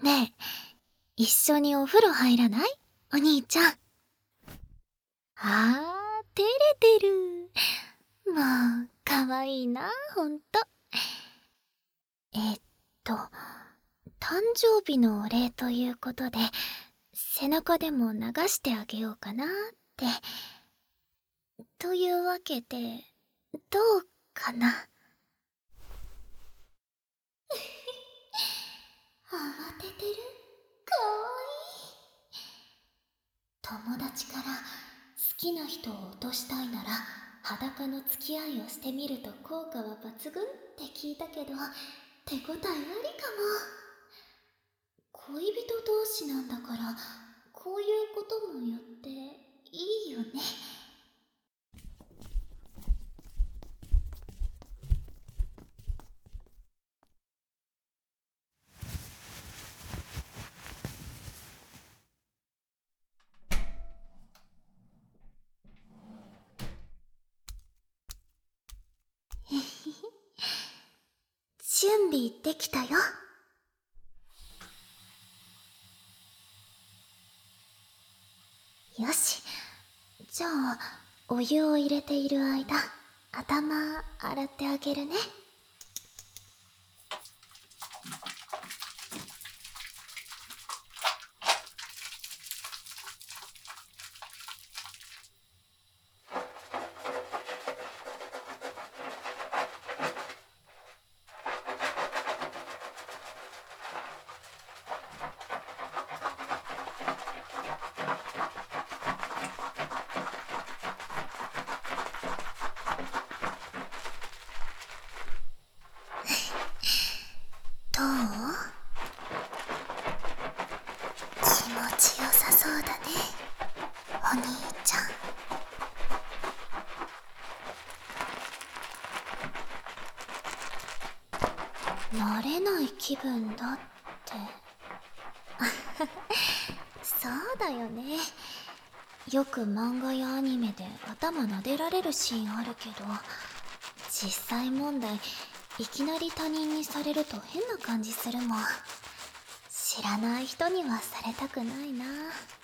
ねえ、一緒にお風呂入らない？お兄ちゃん。照れてる。もう、かわいいな、ほんと。えっと、誕生日のお礼ということで、背中でも流してあげようかなって。というわけで、どうかな？慌ててる？かわいい。友達から好きな人を落としたいなら裸の付き合いをしてみると効果は抜群って聞いたけど、手応えありかも。恋人同士なんだから、こういうこともやっていいよね。準備できたよ。よし。じゃあ、お湯を入れている間、頭洗ってあげるね。どう？気持ちよさそうだね、お兄ちゃん。慣れない気分だって。そうだよね。よく漫画やアニメで頭撫でられるシーンあるけど、実際問題、いきなり他人にされると変な感じするもん。知らない人にはされたくないな。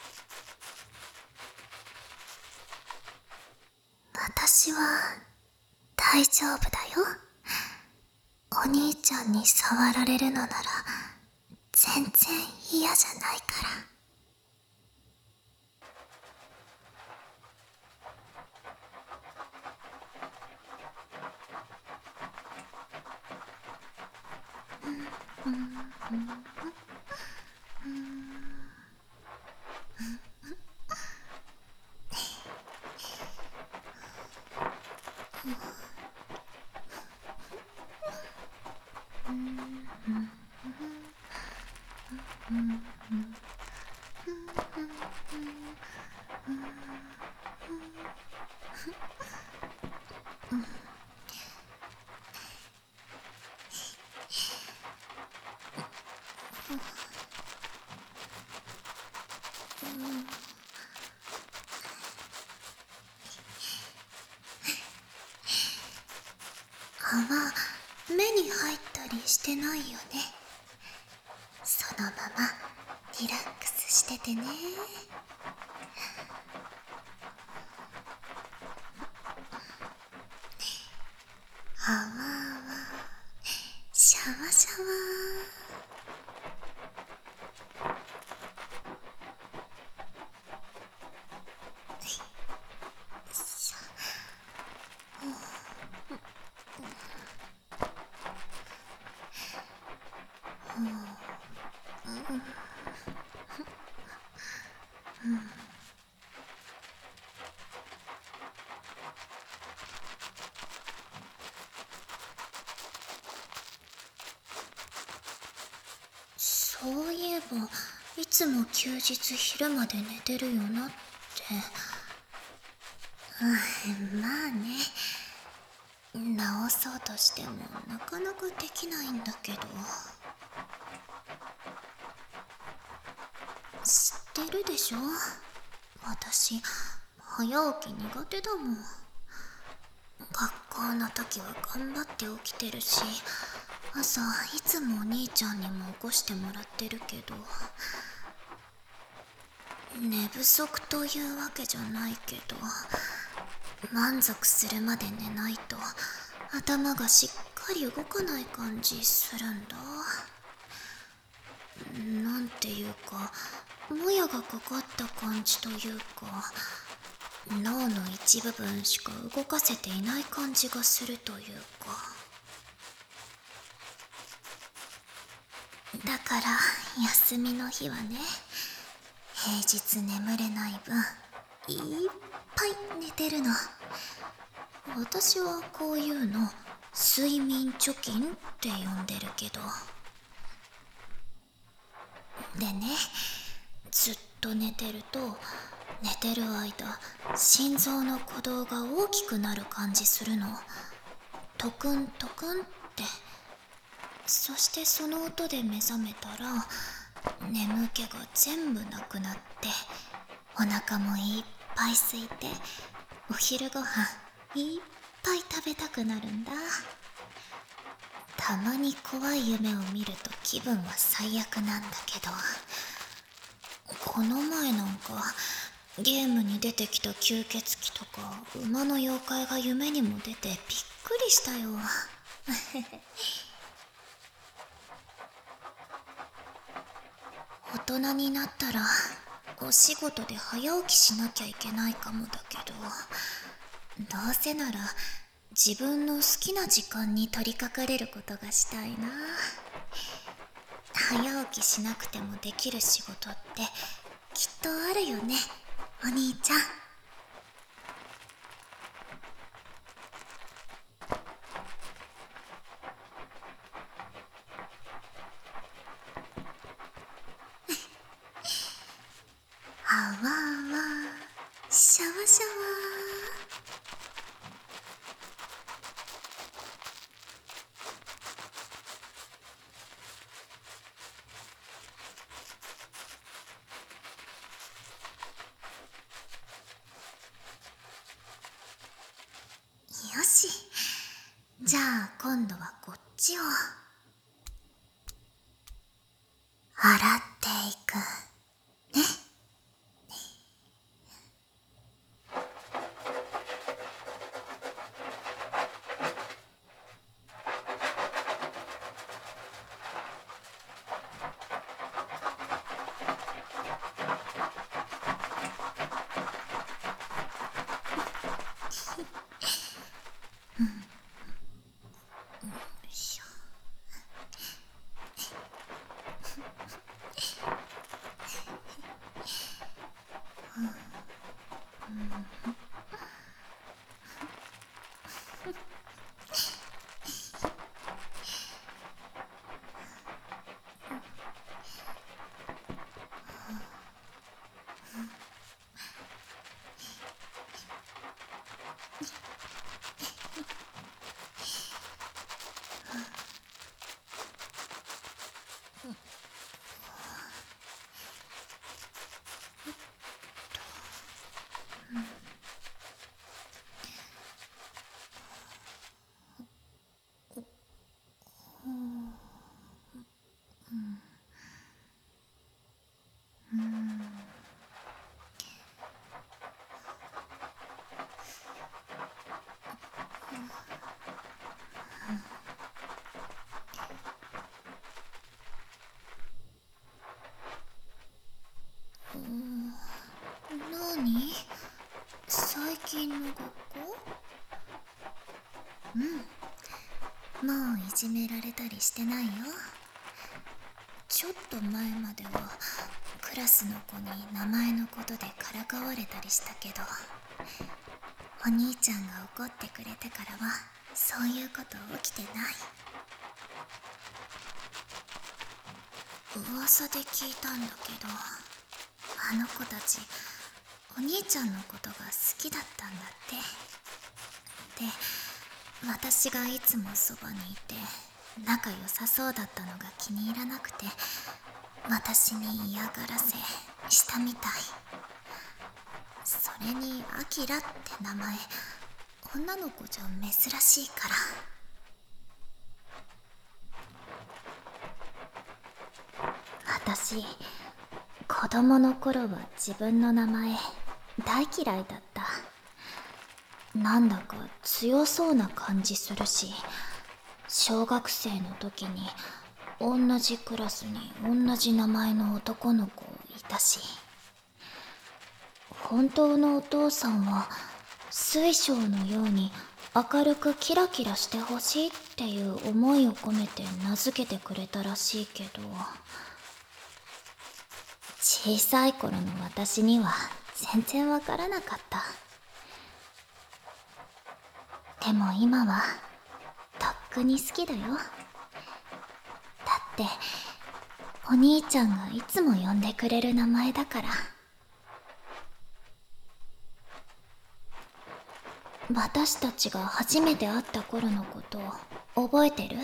私は大丈夫だよ。お兄ちゃんに触られるのなら全然嫌じゃないから。泡、目に入ったりしてないよね。そのままリラックスしててね。あわあわ、シャワシャワ。そういえば、いつも休日昼まで寝てるよなって。まあね、直そうとしてもなかなかできないんだけど。知ってるでしょ、私早起き苦手だもん。学校の時は頑張って起きてるし、 朝いつもお兄ちゃんにも起こしてもらってるけど、寝不足というわけじゃないけど、満足するまで寝ないと頭がしっかり動かない感じするんだ。なんていうか、もやがかかった感じというか、脳の一部分しか動かせていない感じがするというか。だから休みの日はね、平日眠れない分いっぱい寝てるの。私はこういうの睡眠貯金って呼んでるけど。でね、ずっと寝てると、寝てる間心臓の鼓動が大きくなる感じするの。トクントクンって。そしてその音で目覚めたら眠気が全部なくなって、お腹もいっぱい空いて、お昼ご飯いっぱい食べたくなるんだ。たまに怖い夢を見ると気分は最悪なんだけど、この前なんかゲームに出てきた吸血鬼とか馬の妖怪が夢にも出てびっくりしたよ。大人になったらお仕事で早起きしなきゃいけないかもだけど、どうせなら自分の好きな時間に取り掛かれることがしたいな。早起きしなくてもできる仕事ってきっとあるよね、お兄ちゃん。あわあわ、シャワシャワ。よし、じゃあ今度はこっちを洗っていくね。よいしょ。なに？最近の学校？もういじめられたりしてないよ。ちょっと前まではクラスの子に名前のことでからかわれたりしたけど、お兄ちゃんが怒ってくれてからはそういうこと起きてない。噂で聞いたんだけど、あの子たちお兄ちゃんのことが好きだったんだって。で、私がいつもそばにいて仲良さそうだったのが気に入らなくて、私に嫌がらせしたみたい。それにアキラって名前、女の子じゃ珍しいから。 私、子供の頃は自分の名前大嫌いだった。なんだか強そうな感じするし、小学生の時に同じクラスに同じ名前の男の子いたし、本当のお父さんは水晶のように明るくキラキラしてほしいっていう思いを込めて名付けてくれたらしいけど、小さい頃の私には全然わからなかった。でも今はとっくに好きだよ。だってお兄ちゃんがいつも呼んでくれる名前だから。私たちが初めて会った頃のこと覚えてる？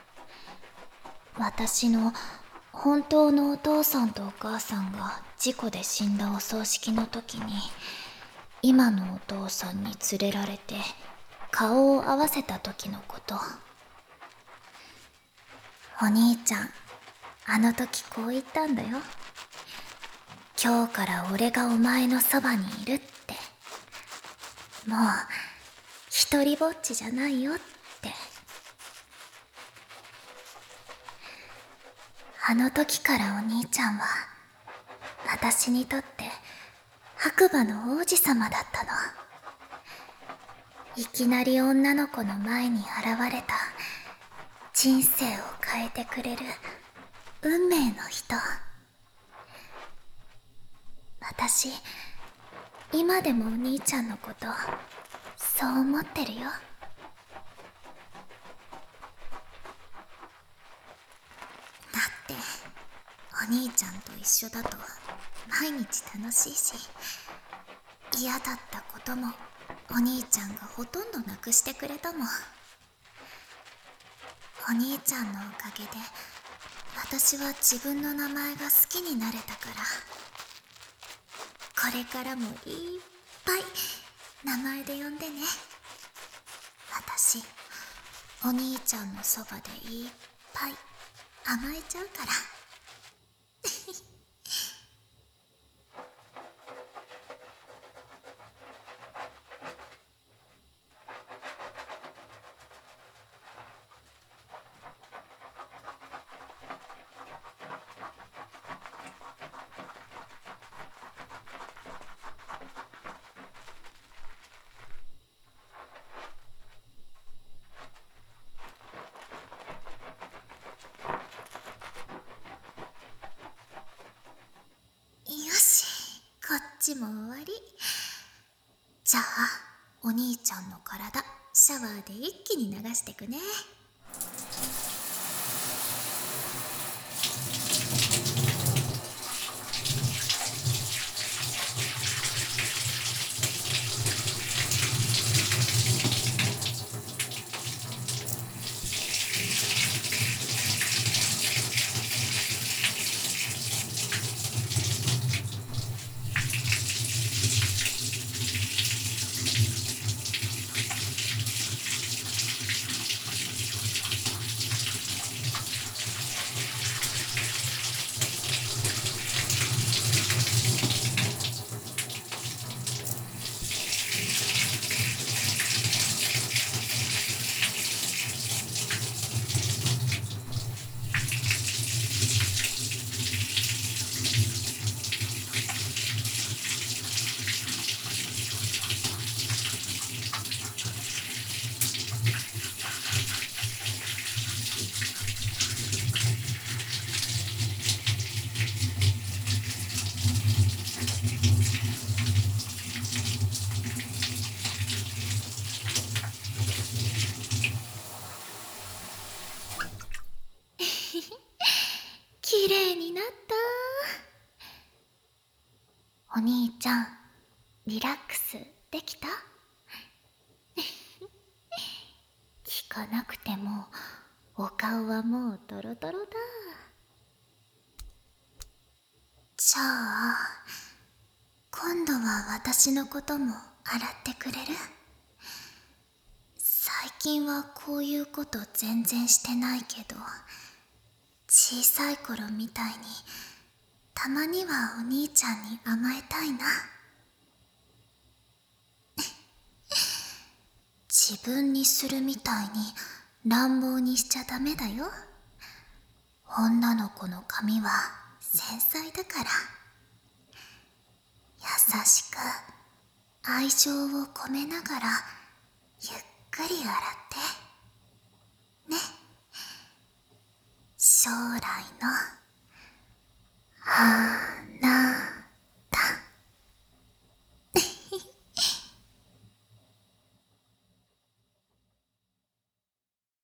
私の本当のお父さんとお母さんが事故で死んだお葬式の時に、今のお父さんに連れられて顔を合わせた時のこと。お兄ちゃん、あの時こう言ったんだよ。今日から俺がお前のそばにいるって。もう一人ぼっちじゃないよって。あの時からお兄ちゃんは私にとって白馬の王子様だったの。いきなり女の子の前に現れた人生を変えてくれる運命の人。私、今でもお兄ちゃんのことそう思ってるよ。だってお兄ちゃんと一緒だと毎日楽しいし、嫌だったこともお兄ちゃんがほとんどなくしてくれたもん。お兄ちゃんのおかげで私は自分の名前が好きになれたから、これからもいっぱい名前で呼んでね。私、お兄ちゃんのそばでいっぱい甘えちゃうから。よし、こっちも終わり。じゃあお兄ちゃんの体シャワーで一気に流してくね。綺麗になった。お兄ちゃん、リラックスできた？聞かなくてもお顔はもうトロトロだ。じゃあ今度は私のことも洗ってくれる？最近はこういうこと全然してないけど、小さい頃みたいにたまにはお兄ちゃんに甘えたいな。自分にするみたいに乱暴にしちゃダメだよ。女の子の髪は繊細だから。優しく愛情を込めながらゆっくり洗ってね。将来の